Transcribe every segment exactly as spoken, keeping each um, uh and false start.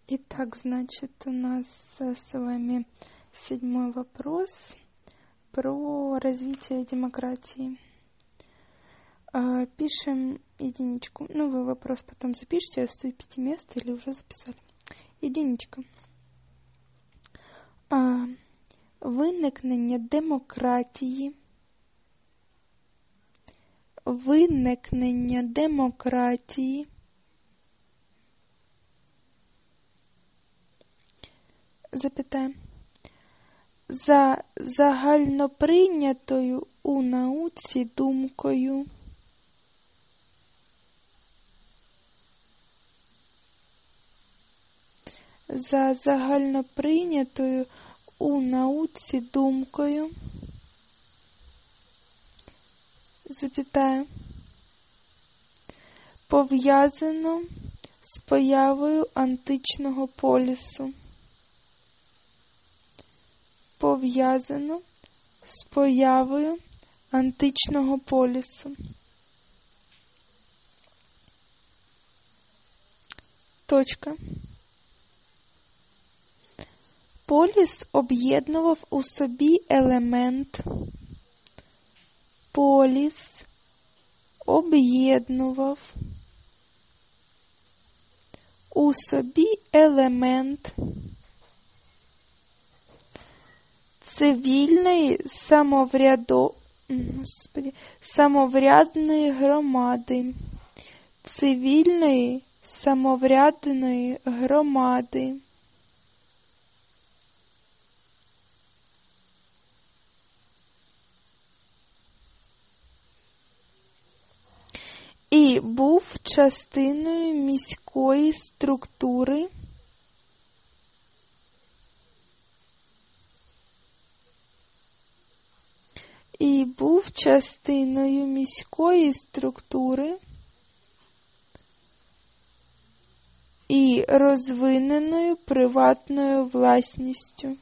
Итак, значит, у нас с вами седьмой вопрос про развитие демократии. Пишем единичку. Ну, вы вопрос потом запишите, отступите место или уже записали. Единичка. Виникнення демократії. Виникнення демократії. Запитаємо. За загальноприйнятою у науці думкою. За загальноприйнятою у науці думкою. Запитаю. Пов'язано з появою античного полісу. Пов'язано з появою античного полісу. Точка. Поліс об'єднував у собі елемент. Поліс об'єднував у собі елемент цивільної самоврядо... Господи, самоврядної громади. Цивільної самоврядної громади. І був частиною міської структури і був частиною міської структури і розвиненою приватною власністю.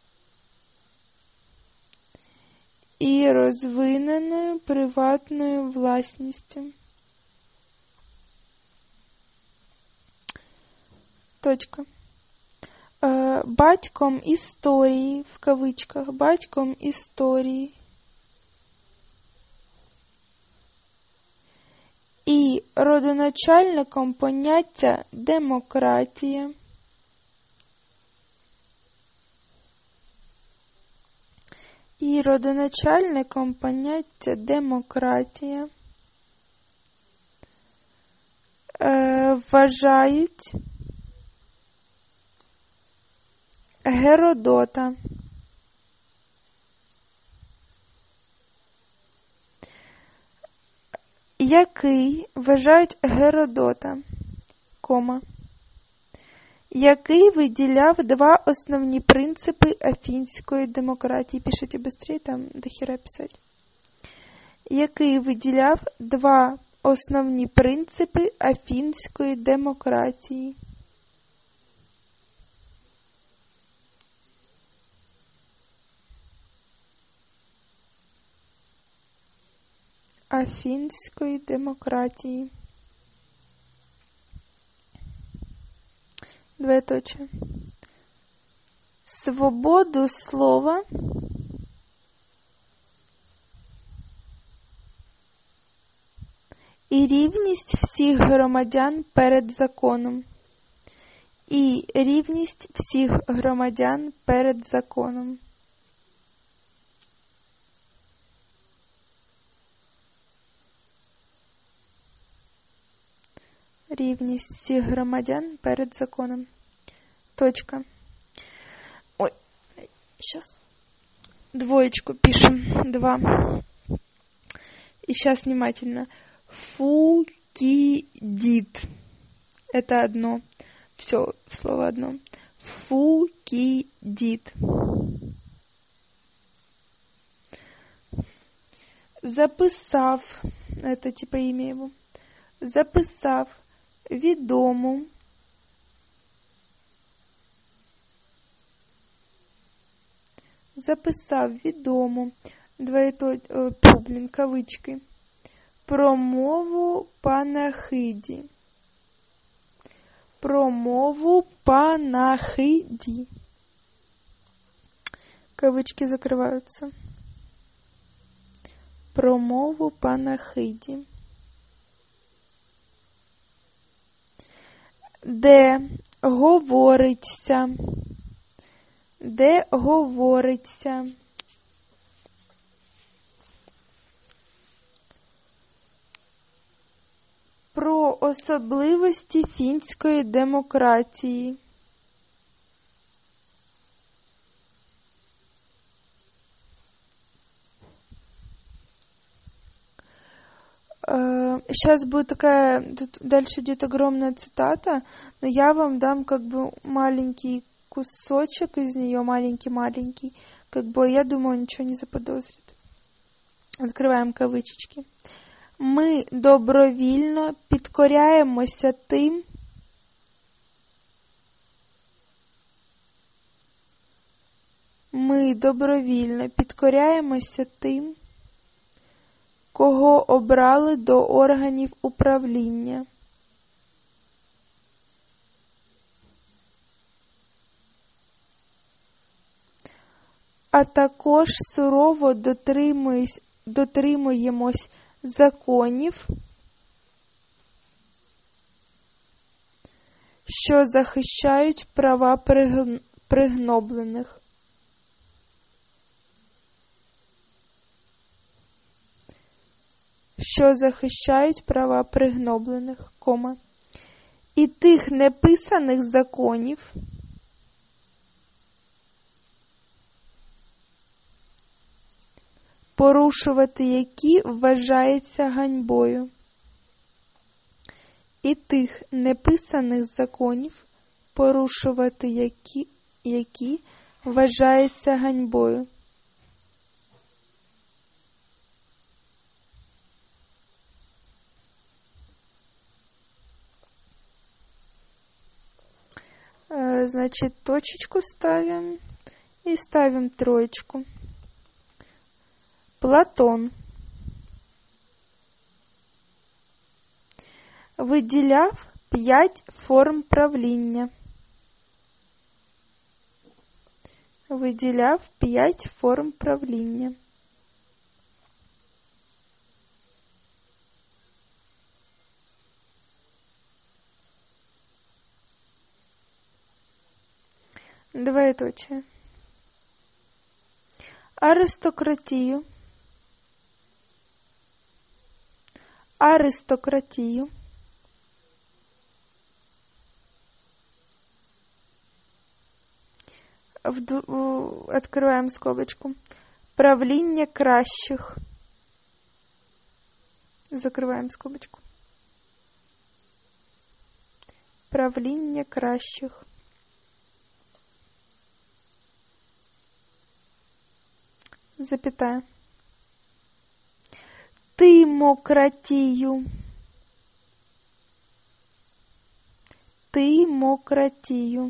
І розвиненою приватною власністю. Точка. Е, батьком історії, в кавичках, батьком історії і родоначальником поняття демократія і родоначальником поняття демократія е, вважають Геродота. Який вважають Геродота, кома, який виділяв два основні принципи афінської демократії. Пишіть быстрее, там до хера писать. Який виділяв два основні принципи афінської демократії. Афінської демократії. Двоеточие. Свободу слова і рівність всіх громадян перед законом. І рівність всіх громадян перед законом. Рівність всіх громадян перед законом. Точка. Ой, сейчас. Двоечку пишем. Два. И сейчас внимательно. Фукидид. Это одно. Все, слово одно. Фукидид. Записав. Это типа имя его. Записав відому записав відому двоєто, блін, кавички промову панахиді Промову панахиді. Кавычки закрываются. Промову панахиді. Де говориться. Де говориться. Про особливості фінської демократії. Сейчас будет такая, тут дальше идет огромная цитата, но я вам дам как бы маленький кусочек из нее, маленький-маленький, как бы, я думаю, ничего не заподозрит. Открываем кавычечки. Ми добровільно підкоряємося тим, ми добровільно підкоряємося тим, кого обрали до органів управління. А також сурово дотримуємось, дотримуємось законів, що захищають права пригноблених. Що захищають права пригноблених, кома, і тих неписаних законів, порушувати які вважається ганьбою. І тих неписаних законів, порушувати які, які вважається ганьбою. Значит, точечку ставим и ставим троечку. Платон виділяв п'ять форм правління. Виділяв п'ять форм правління. Двоеточие. Аристократію. Аристократію. Вду... Открываем скобочку. Правління кращих. Закрываем скобочку. Правління кращих. Запятая. Тимократію. Тимократію.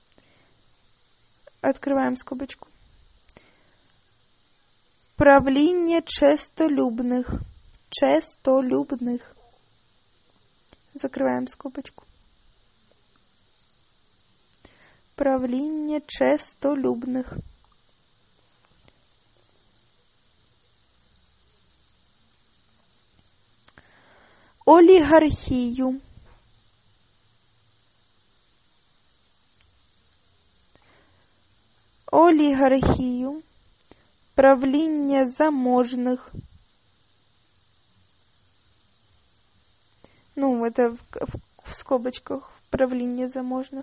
Открываем скобочку. Правління честолюбних. Честолюбних. Закрываем скобочку. Правління честолюбних. Олігархію. Олігархію. Правління заможних. Ну, это в, в, в скобочках правління заможних.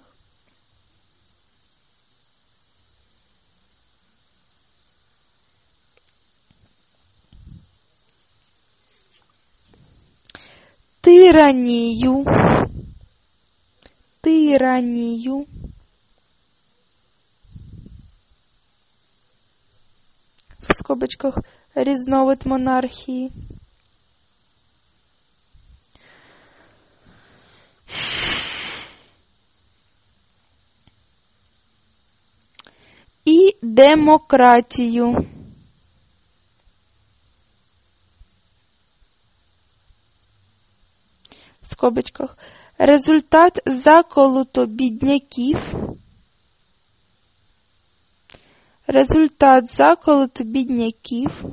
Тиранію. Тиранію. В скобочках різновид монархії. І демократію. В скобочках Результат заколоту бідняків. Результат заколоту бідняків,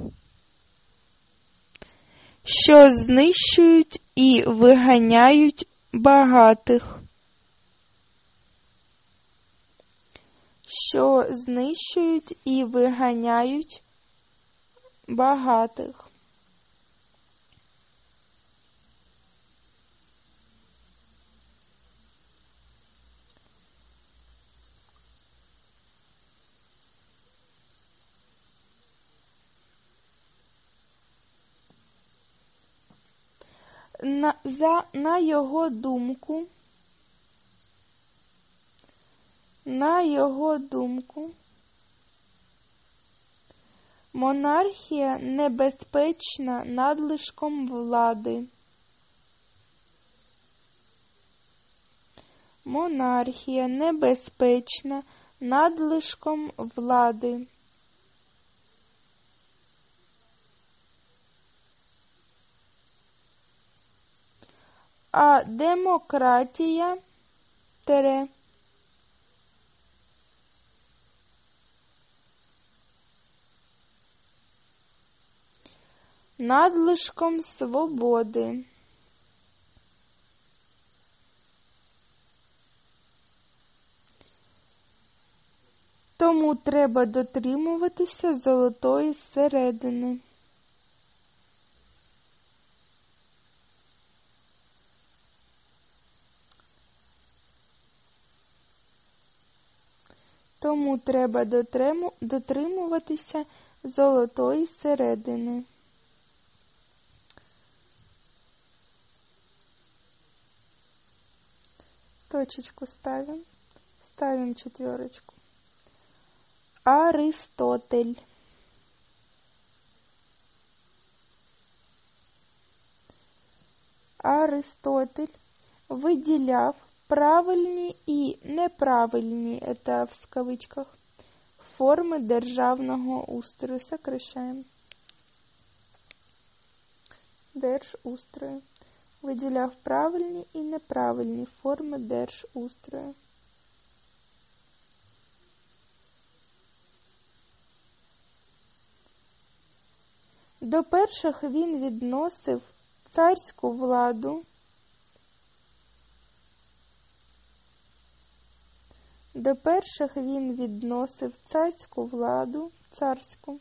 що знищують і виганяють багатих. Що знищують і виганяють багатих. На, за, на його думку, на його думку, монархія небезпечна надлишком влади. Монархія небезпечна надлишком влади. А демократія тере надлишком свободи. Тому треба дотримуватися золотої середини. Тому треба дотримуватися золотої середини. Точечку ставим. Ставим четверочку. Аристотель. Аристотель виділяв правильні і неправильні, это в скавичках, форми державного устрою. Сокращаємо. Держустрою. Виділяв правильні і неправильні форми держустрою. До перших він відносив царську владу, До перших він відносив царську владу, царську.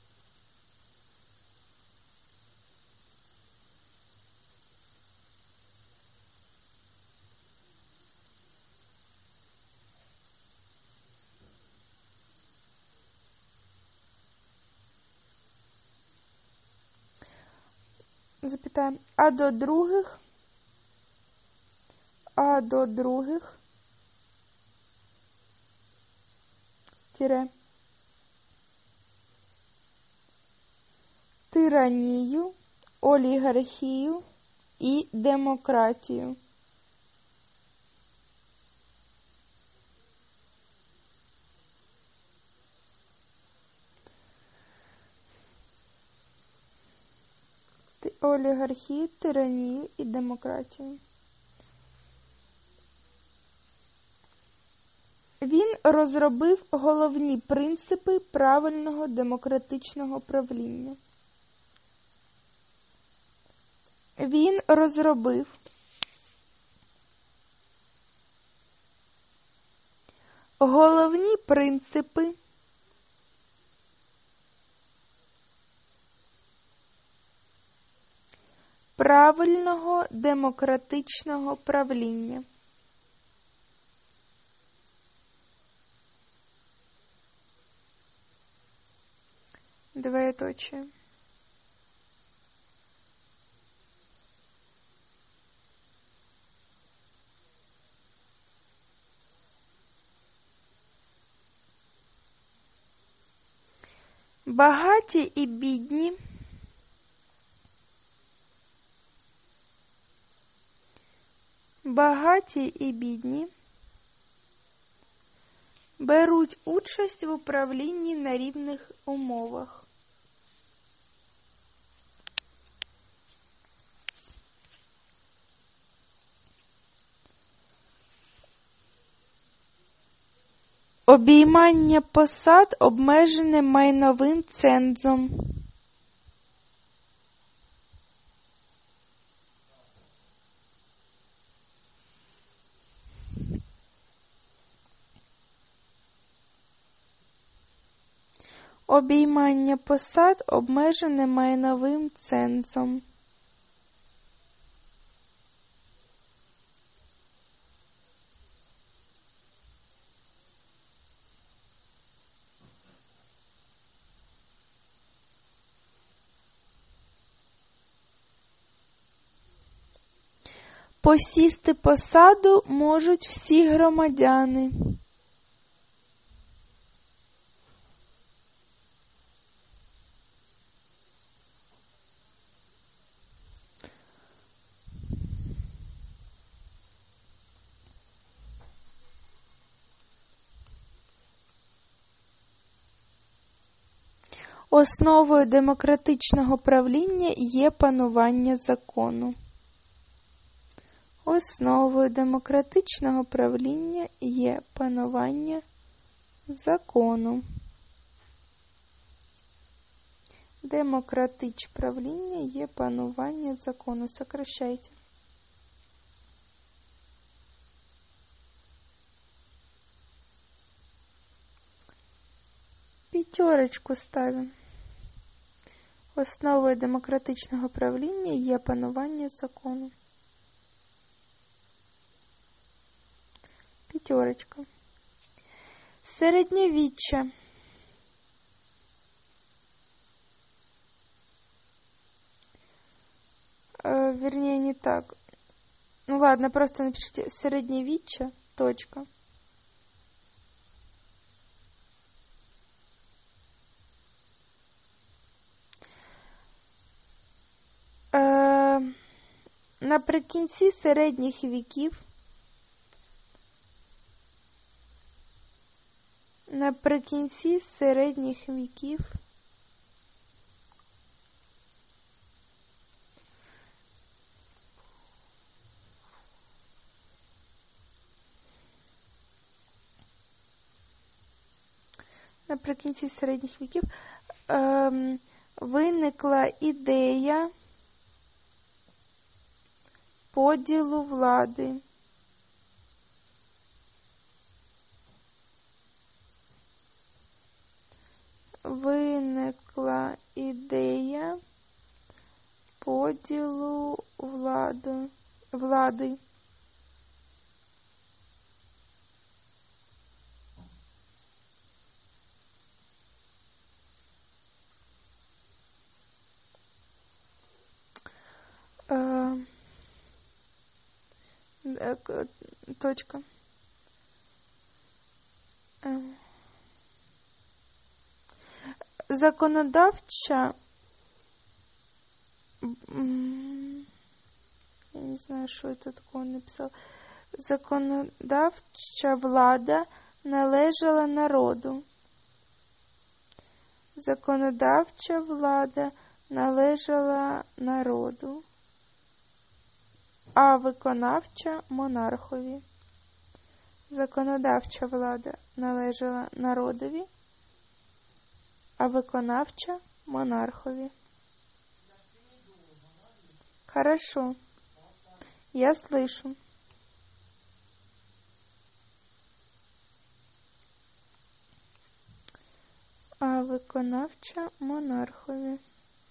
Запитаємо, а до других, а до других, тире, тиранію, олігархію і демократію. Олігархію, тиранію і демократію. Він розробив головні принципи правильного демократичного правління. Він розробив головні принципи правильного демократичного правління. Двоеточие. Багаті і бідні Багаті і бідні беруть участь в управлінні на рівних умовах. Обіймання посад обмежене майновим цензом. Обіймання посад обмежене майновим цензом. Посісти посаду можуть всі громадяни. Основою демократичного правління є панування закону. Основою демократичного правління є панування закону. Демократич правління є панування закону. Сокращайте. Пятерочку ставим. Основою демократичного правління є панування закону. Пятерочка. Середньовіччя. Э, вернее, не так. Ну ладно, просто напишите середньовіччя, точка. Э, наприкінці середніх віків Наприкінці середніх віків Наприкінці середніх віків ем, виникла ідея поділу влади. Виникла ідея поділу влади. влади. Е, е, точка. Е. Законодавча, я не знаю, що я тут такого написав. Законодавча влада належала народу. Законодавча влада належала народу, а виконавча монархові. Законодавча влада належала народові, а виконавча монархові. Хорошо. Я слышу. А виконавча монархові.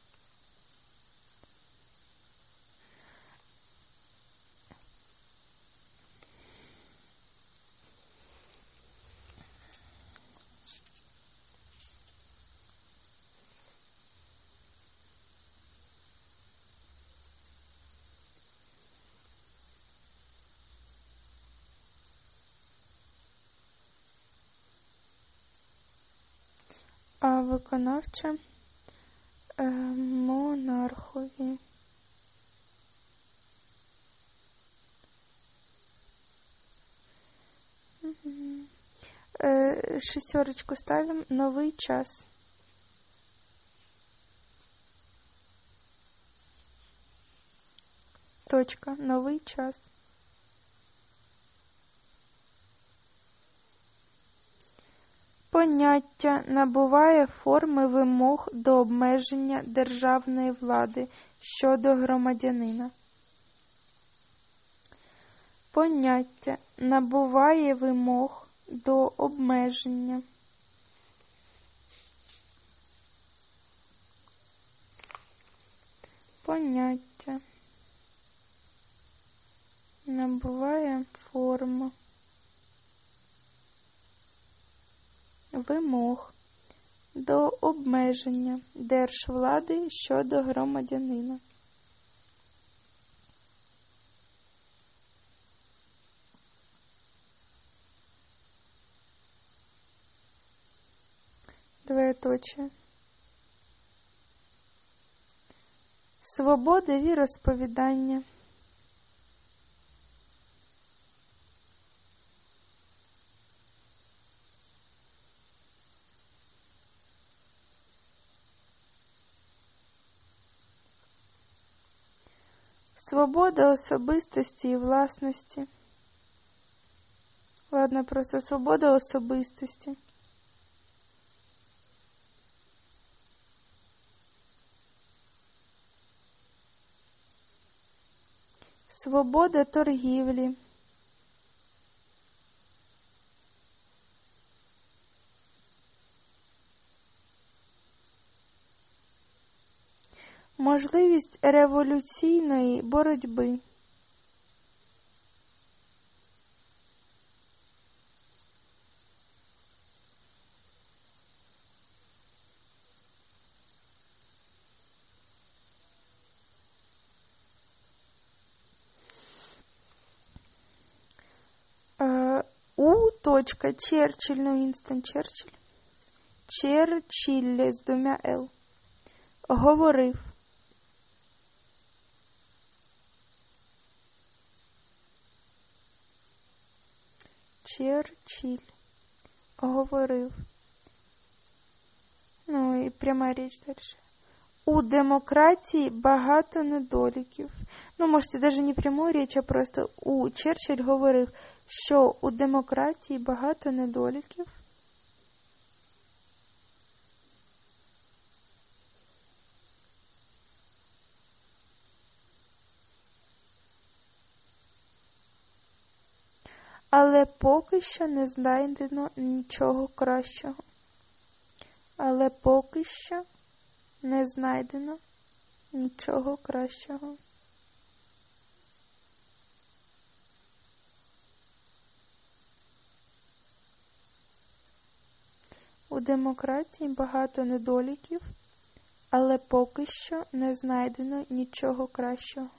А виконавча е, монархові. Е, шестерочку ставим. Новий час. Точка. Новий час. Поняття набуває форми вимог до обмеження державної влади щодо громадянина. Поняття набуває вимог до обмеження. Поняття набуває форму вимог до обмеження держвлади щодо громадянина. Двоеточие. Свобода віросповідання. Свобода особистості і власності. Ладно, просто свобода особистості. Свобода торгівлі. Можливість революційної боротьби. У. Точка. Черчилль, ну, Вінстон Черчилль. Черчилль з двома Л. Говорив. Черчилль. Говорив. Ну і пряма річ далі. У демократії багато недоліків. Ну, можете навіть не пряму річ, а просто у Черчилль говорив, що у демократії багато недоліків. Але поки що не знайдено нічого кращого. Але поки що не знайдено нічого кращого. У демократії багато недоліків, але поки що не знайдено нічого кращого.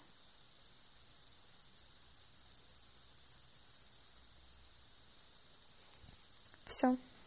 Все.